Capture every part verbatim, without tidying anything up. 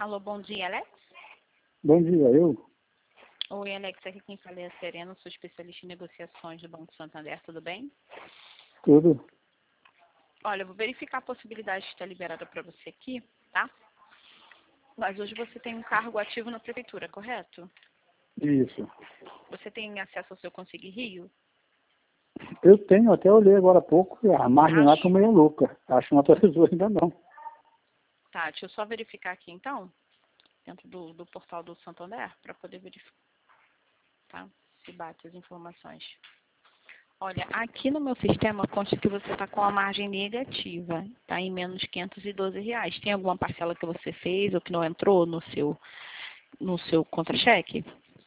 Alô, bom dia, Alex? Bom dia, eu? Oi, Alex, aqui quem fala é a Serena, sou especialista em negociações do Banco Santander, tudo bem? Tudo? Olha, eu vou verificar a possibilidade de estar liberada para você aqui, tá? Mas hoje você tem um cargo ativo na prefeitura, correto? Isso. Você tem acesso ao seu Consigue Rio? Eu tenho, até olhei agora há pouco, a margem lá está Acho. meio louca. Acho que não atualizou ainda não. Tá, deixa eu só verificar aqui então, dentro do, do portal do Santander, para poder verificar, tá? Se bate as informações. Olha, aqui no meu sistema consta que você está com a margem negativa, tá? Em menos quinhentos e doze reais. Tem alguma parcela que você fez ou que não entrou no seu, no seu contra-cheque?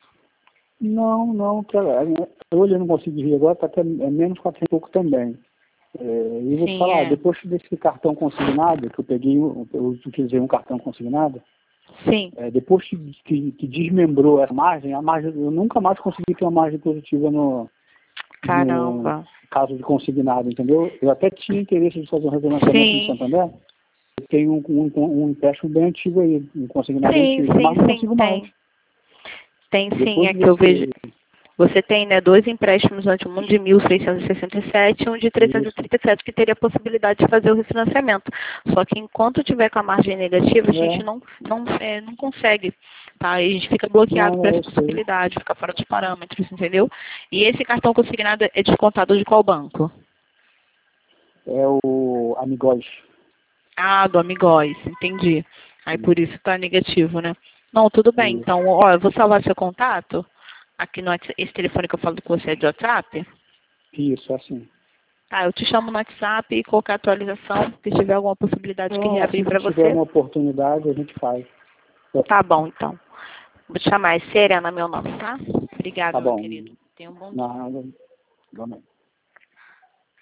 Não, não, cara. Eu olhei no Consigo Rio agora, está até é menos quatrocentos e pouco também. É, e vou te Sim, falar, é. depois desse cartão consignado, que eu peguei, eu utilizei um cartão consignado, Sim. é, depois que, que, que desmembrou essa margem, a margem, eu nunca mais consegui ter uma margem positiva no, no Caramba. caso de consignado, entendeu? Eu até tinha interesse de fazer um refinanciamento no Sim. Santander. Eu tenho um, um, um empréstimo bem antigo aí, um consignado Sim, antigo, sim, mas não sim, consigo mais. tem. Tem sim, Depois é que eu vejo. desse Você tem, né, dois empréstimos, um de mil seiscentos e sessenta e sete e um de trezentos e isso, trinta e sete, que teria a possibilidade de fazer o refinanciamento. Só que enquanto tiver com a margem negativa, a gente é, não, não, é, não consegue, tá? A gente fica bloqueado não, por é, essa eu sei. possibilidade, fica fora dos parâmetros, entendeu? E esse cartão consignado é descontado de qual banco? É o Amigos. Ah, do Amigóis, entendi. Aí por isso está negativo, né? Não, tudo bem. Isso, Então, ó, eu vou salvar seu contato. Aqui no WhatsApp, esse telefone que eu falo com você é de WhatsApp. isso, assim. Tá, eu te chamo no WhatsApp e qualquer atualização, se tiver alguma possibilidade que Não, reabrir assim que para tiver você. uma oportunidade, a gente faz. Tá bom, então. Vou te chamar, é Serena meu nome, tá? Tá Obrigado, meu bom. querido. Tenha um bom dia. Nada, igualmente.